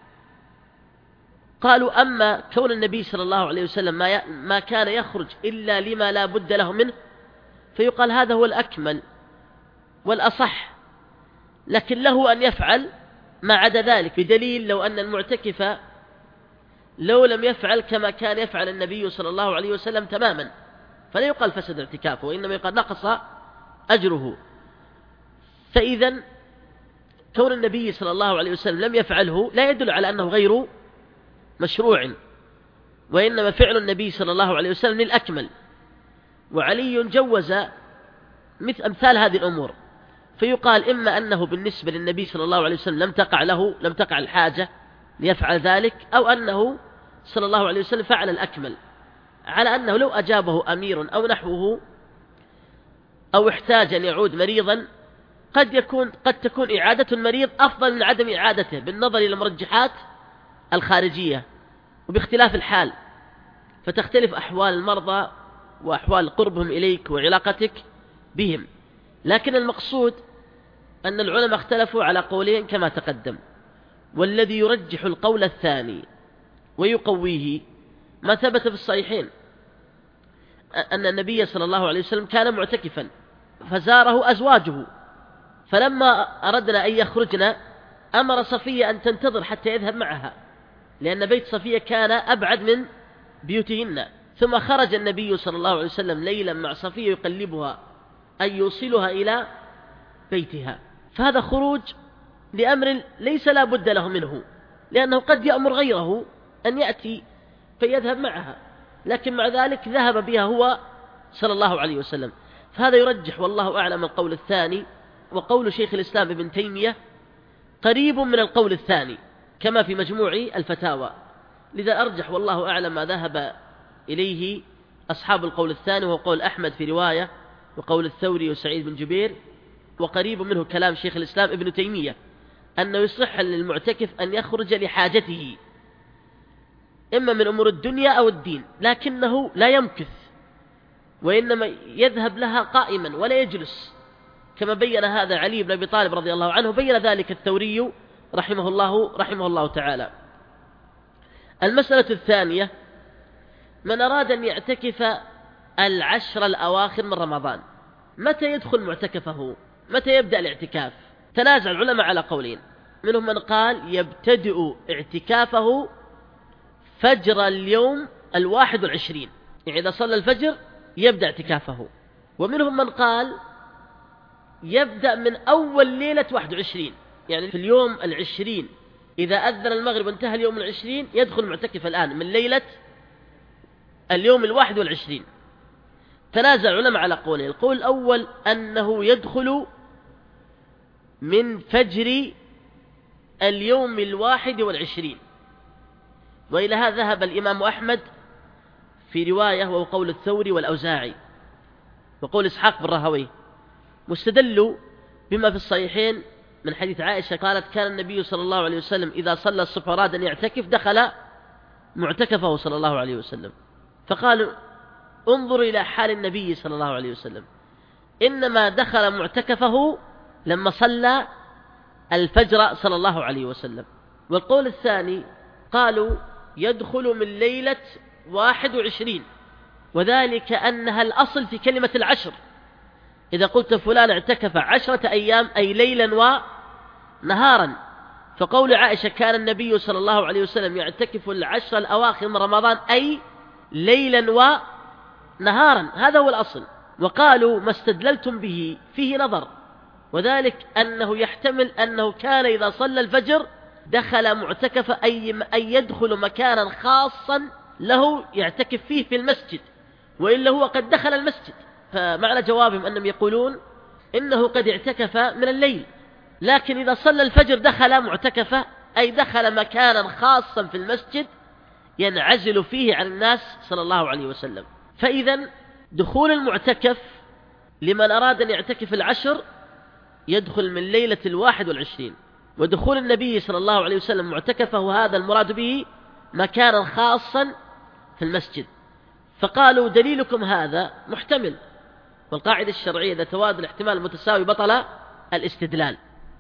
[SPEAKER 1] قالوا أما كون النبي صلى الله عليه وسلم ما ما كان يخرج إلا لما لا بد له منه، فيقال هذا هو الأكمل والأصح، لكن له أن يفعل ما عدا ذلك، بدليل لو أن المعتكف لو لم يفعل كما كان يفعل النبي صلى الله عليه وسلم تماما فلا يقال فسد اعتكافه، وإنما يقال نقص أجره. فإذا كون النبي صلى الله عليه وسلم لم يفعله لا يدل على أنه غير مشروع، وإنما فعل النبي صلى الله عليه وسلم الأكمل. وعلي جوز مثل أمثال هذه الأمور، فيقال إما أنه بالنسبة للنبي صلى الله عليه وسلم لم تقع له لم تقع الحاجة ليفعل ذلك، أو أنه صلى الله عليه وسلم فعل الأكمل، على أنه لو أجابه أمير أو نحوه أو احتاج أن يعود مريضا قد يكون قد تكون إعادة المريض أفضل من عدم إعادته بالنظر إلى المرجحات الخارجية وباختلاف الحال، فتختلف أحوال المرضى وأحوال قربهم إليك وعلاقتك بهم. لكن المقصود أن العلماء اختلفوا على قولين كما تقدم، والذي يرجح القول الثاني ويقويه ما ثبت في الصحيحين أن النبي صلى الله عليه وسلم كان معتكفا فزاره أزواجه، فلما أردنا أن يخرجنا أمر صفية أن تنتظر حتى يذهب معها، لأن بيت صفية كان أبعد من بيوتهن. ثم خرج النبي صلى الله عليه وسلم ليلا مع صفية يقلبها أن يوصلها إلى بيتها. فهذا خروج لأمر ليس لا بد له منه، لأنه قد يأمر غيره أن يأتي فيذهب معها، لكن مع ذلك ذهب بها هو صلى الله عليه وسلم. فهذا يرجح والله أعلم القول الثاني، وقول شيخ الإسلام ابن تيمية قريب من القول الثاني كما في مجموع الفتاوى. لذا أرجح والله أعلم ما ذهب إليه أصحاب القول الثاني، وهو قول أحمد في رواية، وقول الثوري وسعيد بن جبير، وقريب منه كلام شيخ الإسلام ابن تيمية أنه يصح للمعتكف أن يخرج لحاجته إما من أمور الدنيا أو الدين، لكنه لا يمكث، وإنما يذهب لها قائما ولا يجلس، كما بين هذا علي بن أبي طالب رضي الله عنه، بين ذلك الثوري رحمه الله رحمه الله تعالى. المسألة الثانية: من أراد أن يعتكف العشر الأواخر من رمضان متى يدخل معتكفه؟ متى يبدأ الاعتكاف؟ تنازع العلماء على قولين، منهم من قال يبتدئ اعتكافه فجر اليوم الواحد والعشرين، يعني إذا صلى الفجر يبدأ اعتكافه، ومنهم من قال يبدأ من أول ليلة واحد وعشرين، يعني في اليوم العشرين إذا أذن المغرب وانتهى اليوم العشرين يدخل معتكف الآن من ليلة اليوم الواحد والعشرين. تنازع العلماء على قولين، القول الأول أنه يدخل من فجر اليوم الواحد والعشرين، وإلى هذا ذهب الإمام أحمد في رواية، وهو قول الثوري والأوزاعي وقول إسحاق بن راهويه، واستدلوا بما في الصحيحين من حديث عائشة قالت كان النبي صلى الله عليه وسلم إذا صلى الصبح أراد أن يعتكف دخل معتكفه صلى الله عليه وسلم، فقالوا انظروا إلى حال النبي صلى الله عليه وسلم، إنما دخل معتكفه لما صلى الفجر صلى الله عليه وسلم. والقول الثاني قالوا يدخل من ليلة واحد وعشرين، وذلك أنها الأصل في كلمة العشر، إذا قلت فلان اعتكف عشرة أيام أي ليلا ونهارا، فقول عائشة كان النبي صلى الله عليه وسلم يعتكف العشر الأواخر من رمضان أي ليلا ونهارا، هذا هو الأصل. وقالوا ما استدللتم به فيه نظر، وذلك أنه يحتمل أنه كان إذا صلى الفجر دخل معتكف أي أن يدخل مكانا خاصا له يعتكف فيه في المسجد، وإلا هو قد دخل المسجد. فمعنى جوابهم أنهم يقولون إنه قد اعتكف من الليل، لكن إذا صلى الفجر دخل معتكفة أي دخل مكانا خاصا في المسجد ينعزل فيه عن الناس صلى الله عليه وسلم. فإذا دخول المعتكف لمن أراد أن يعتكف العشر يدخل من ليلة الواحد والعشرين، ودخول النبي صلى الله عليه وسلم معتكفه هذا المراد به مكانا خاصا في المسجد. فقالوا دليلكم هذا محتمل، والقاعدة الشرعية إذا توازن الاحتمال المتساوي بطل الاستدلال.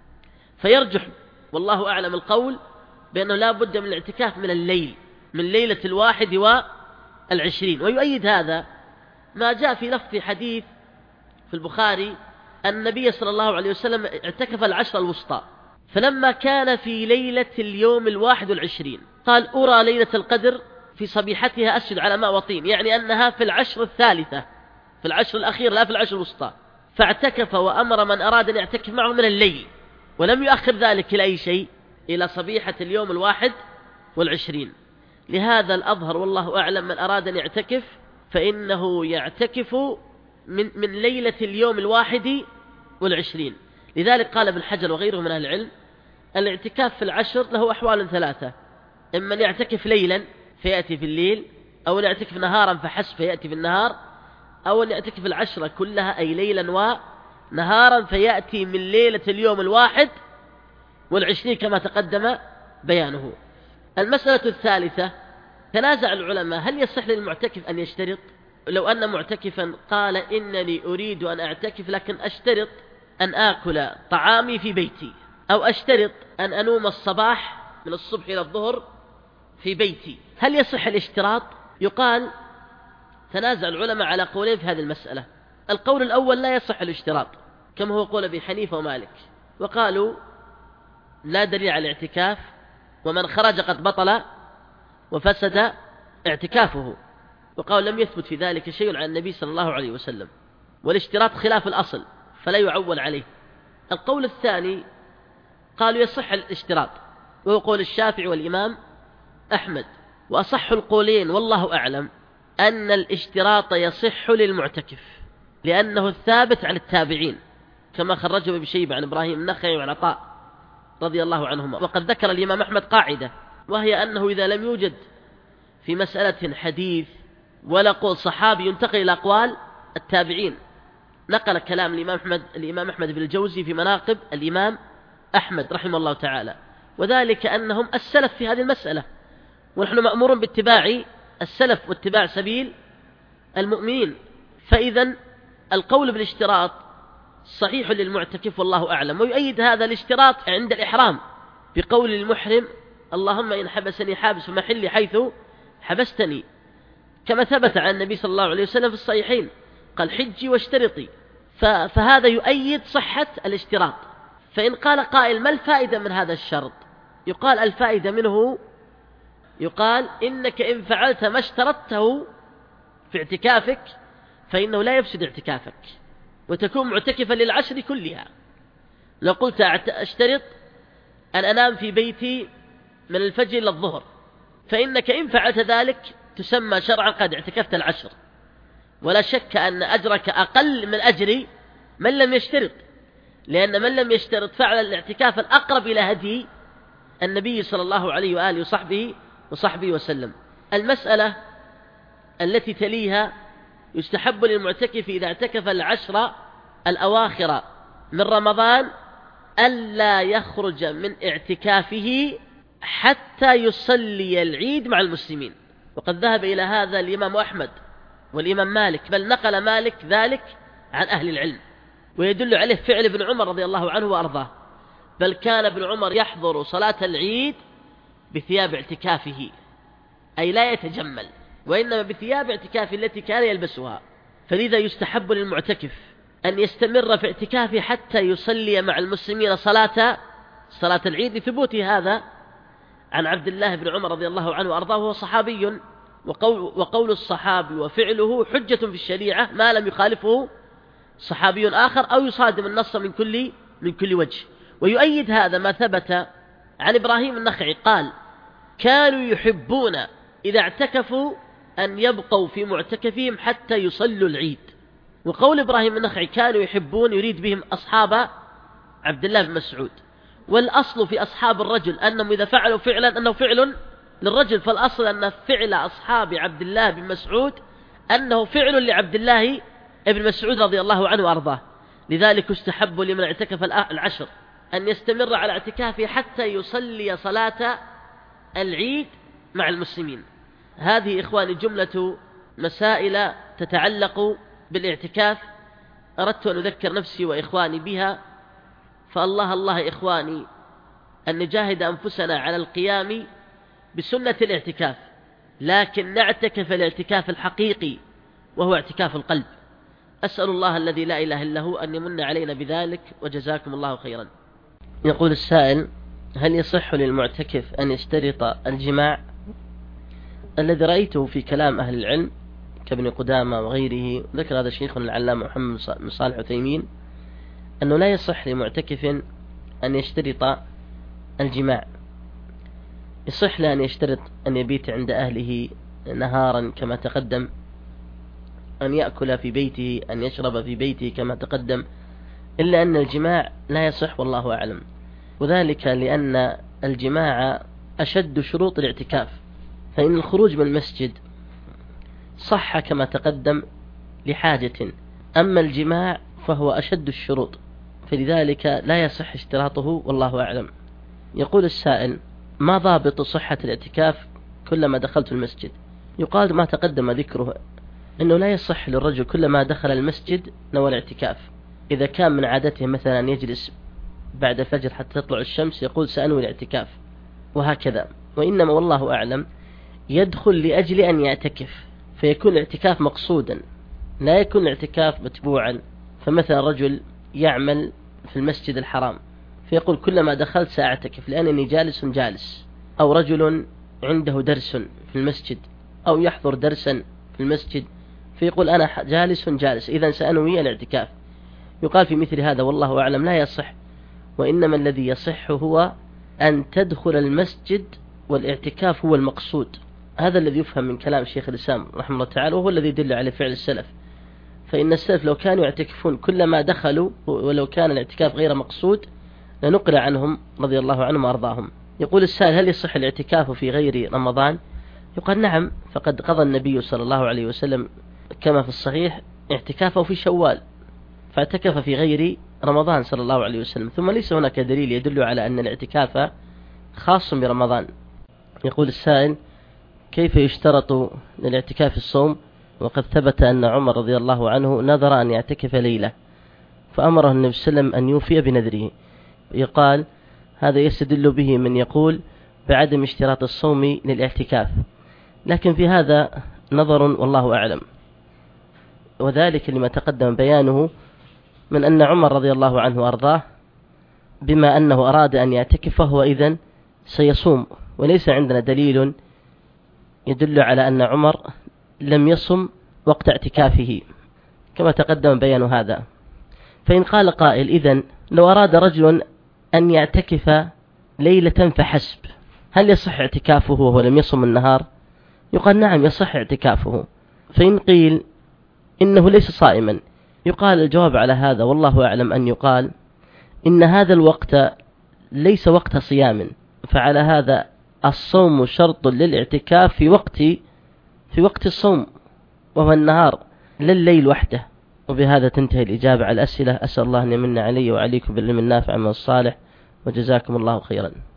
[SPEAKER 1] فيرجح والله أعلم القول بأنه لا بد من الاعتكاف من الليل، من ليلة الواحد والعشرين. ويؤيد هذا ما جاء في لفظ حديث في البخاري أن النبي صلى الله عليه وسلم اعتكف العشر الوسطى، فلما كان في ليلة اليوم الواحد والعشرين قال أرى ليلة القدر في صبيحتها أسجد على ماء وطين، يعني أنها في العشر الثالثة، في العشر الأخير لا في العشر الوسطى. فاعتكف وأمر من أراد أن يعتكف معه من الليل، ولم يؤخر ذلك إلى أي شيء، إلى صبيحة اليوم الواحد والعشرين. لهذا الأظهر والله أعلم من أراد أن يعتكف فإنه يعتكف من, من ليلة اليوم الواحد والعشرين. لذلك قال ابن حجر وغيره من أهل العلم الاعتكاف في العشر له أحوال ثلاثة: إما أن يعتكف ليلا فيأتي في الليل، أو أن يعتكف نهارا فحسب فيأتي في النهار، أو أن يعتكف العشرة كلها أي ليلا ونهارا فيأتي من ليلة اليوم الواحد والعشرين كما تقدم بيانه. المسألة الثالثة تنازع العلماء هل يصح للمعتكف أن يشترط؟ لو أن معتكفا قال إنني أريد أن أعتكف لكن أشترط أن آكل طعامي في بيتي، أو أشترط أن أنوم الصباح من الصبح إلى الظهر في بيتي، هل يصح الاشتراط؟ يقال تنازع العلماء على قولين في هذه المسألة. القول الأول لا يصح الاشتراط كما هو قول أبي حنيفة ومالك، وقالوا لا دليل على الاعتكاف، ومن خرج قد بطل وفسد اعتكافه، وقالوا لم يثبت في ذلك شيء عن النبي صلى الله عليه وسلم، والاشتراط خلاف الأصل فلا يعول عليه. القول الثاني قالوا يصح الاشتراط، وهو قول الشافعي والإمام أحمد. وأصح القولين والله أعلم أن الاشتراط يصح للمعتكف، لأنه الثابت عن التابعين كما خرجه ابن شيبة عن إبراهيم النخعي وعن عطاء رضي الله عنهما. وقد ذكر الإمام أحمد قاعدة، وهي أنه إذا لم يوجد في مسألة حديث ولا قول صحابي ينتقل إلى أقوال التابعين، نقل كلام الإمام أحمد الإمام أحمد بن الجوزي في مناقب الإمام أحمد رحمه الله تعالى، وذلك أنهم السلف في هذه المسألة، ونحن مأمورون باتباع السلف واتباع سبيل المؤمنين. فإذا القول بالاشتراط صحيح للمعتكف والله أعلم. ويؤيد هذا الاشتراط عند الإحرام بقول المحرم اللهم إن حبسني حابس في محلي حيث حبستني، كما ثبت عن النبي صلى الله عليه وسلم في الصحيحين قال حجي واشترطي. فهذا يؤيد صحة الاشتراط. فإن قال قائل ما الفائدة من هذا الشرط؟ يقال الفائدة منه يقال إنك إن فعلت ما اشترطته في اعتكافك فإنه لا يفسد اعتكافك، وتكون معتكفا للعشر كلها. لو قلت أشترط أن أنام في بيتي من الفجر إلى الظهر، فإنك إن فعلت ذلك تسمى شرعا قد اعتكفت العشر، ولا شك أن أجرك أقل من أجر من لم يشترط، لأن من لم يشترط فعل الاعتكاف الأقرب إلى هدي النبي صلى الله عليه وآله وصحبه وصحبه وسلم. المسألة التي تليها يستحب للمعتكف إذا اعتكف العشر الأواخر من رمضان ألا يخرج من اعتكافه حتى يصلي العيد مع المسلمين، وقد ذهب إلى هذا الإمام أحمد والإمام مالك، بل نقل مالك ذلك عن أهل العلم، ويدل عليه فعل ابن عمر رضي الله عنه وأرضاه، بل كان ابن عمر يحضر صلاة العيد بثياب اعتكافه، أي لا يتجمل، وإنما بثياب اعتكافه التي كان يلبسها. فلذا يستحب للمعتكف أن يستمر في اعتكافه حتى يصلي مع المسلمين صلاة صلاة العيد، لثبوت هذا عن عبد الله بن عمر رضي الله عنه وأرضاه، وهو صحابي وقول, وقول الصحابي وفعله حجة في الشريعة ما لم يخالفه صحابي آخر أو يصادم النص من كل من كل وجه. ويؤيد هذا ما ثبت عن إبراهيم النخعي قال: كانوا يحبون إذا اعتكفوا أن يبقوا في معتكفهم حتى يصلوا العيد. وقول إبراهيم النخعي كانوا يحبون يريد بهم أصحاب عبد الله بن مسعود، والأصل في أصحاب الرجل أنهم إذا فعلوا فعلا أنه فعل للرجل، فالأصل أن فعل أصحاب عبد الله بن مسعود أنه فعل لعبد الله بن مسعود رضي الله عنه وأرضاه. لذلك استحب لمن اعتكف العشر أن يستمر على اعتكافه حتى يصلي صلاة العيد مع المسلمين. هذه إخواني جملة مسائل تتعلق بالاعتكاف أردت أن أذكر نفسي وإخواني بها، فالله الله إخواني أن نجاهد أنفسنا على القيام بسنة الاعتكاف، لكن نعتكف الاعتكاف الحقيقي وهو اعتكاف القلب. أسأل الله الذي لا إله إلا هو أن يمن علينا بذلك، وجزاكم الله خيرا. يقول السائل: هل يصح للمعتكف أن يشترط الجماع؟ الذي رأيته في كلام أهل العلم كابن قدامة وغيره، ذكر هذا شيخنا العلامة محمد بن صالح العثيمين، أنه لا يصح لمعتكف أن يشترط الجماع. يصح له أن يشترط أن يبيت عند أهله نهارا كما تقدم، أن يأكل في بيته، أن يشرب في بيته كما تقدم، إلا أن الجماع لا يصح والله أعلم، وذلك لأن الجماع أشد شروط الاعتكاف. فإن الخروج من المسجد صح كما تقدم لحاجة، أما الجماع فهو أشد الشروط، فلذلك لا يصح اشتراطه والله أعلم. يقول السائل: ما ضابط صحة الاعتكاف كلما دخلت المسجد؟ يقال ما تقدم ذكره أنه لا يصح للرجل كلما دخل المسجد نوى الاعتكاف. إذا كان من عادته مثلا أن يجلس بعد الفجر حتى تطلع الشمس يقول سأنوي الاعتكاف وهكذا، وإنما والله أعلم يدخل لأجل أن يعتكف، فيكون الاعتكاف مقصودا لا يكون الاعتكاف متبوعا. فمثلا رجل يعمل في المسجد الحرام فيقول كلما دخلت سأعتكف لأنني جالس جالس، أو رجل عنده درس في المسجد أو يحضر درسا في المسجد فيقول أنا جالس جالس إذن سأنوي الاعتكاف. يقال في مثل هذا والله أعلم لا يصح، وإنما الذي يصح هو أن تدخل المسجد والاعتكاف هو المقصود. هذا الذي يفهم من كلام الشيخ الإسلام رحمه الله تعالى، وهو الذي يدل على فعل السلف. فإن السلف لو كانوا يعتكفون كلما دخلوا ولو كان الاعتكاف غير مقصود لنقل عنهم رضي الله عنهم وأرضاهم. يقول السائل: هل يصح الاعتكاف في غير رمضان؟ يقال نعم، فقد قضى النبي صلى الله عليه وسلم كما في الصحيح اعتكافه في شوال، فاعتكف في غير رمضان صلى الله عليه وسلم، ثم ليس هناك دليل يدل على أن الاعتكاف خاص برمضان. يقول السائل: كيف يشترط للاعتكاف الصوم وقد ثبت أن عمر رضي الله عنه نذر أن يعتكف ليلة فأمره النبي صلى الله عليه وسلم أن يوفي بنذره؟ يقال هذا يستدل به من يقول بعدم اشتراط الصوم للاعتكاف، لكن في هذا نظر والله أعلم، وذلك لما تقدم بيانه من أن عمر رضي الله عنه وأرضاه بما أنه أراد أن يعتكف فهو إذن سيصوم، وليس عندنا دليل يدل على أن عمر لم يصم وقت اعتكافه كما تقدم بيان هذا. فإن قال قائل: إذن لو أراد رجل أن يعتكف ليلة فحسب هل يصح اعتكافه وهو لم يصم النهار؟ يقال نعم يصح اعتكافه. فإن قيل إنه ليس صائما، يقال الجواب على هذا والله أعلم أن يقال إن هذا الوقت ليس وقت صيام، فعلى هذا الصوم شرط للاعتكاف في وقت في وقت الصوم وهو النهار لا الليل وحده. وبهذا تنتهي الإجابة على الأسئلة. أسأل الله أن يمن علي وعليكم بالعلم النافع والصالح، وجزاكم الله خيرا.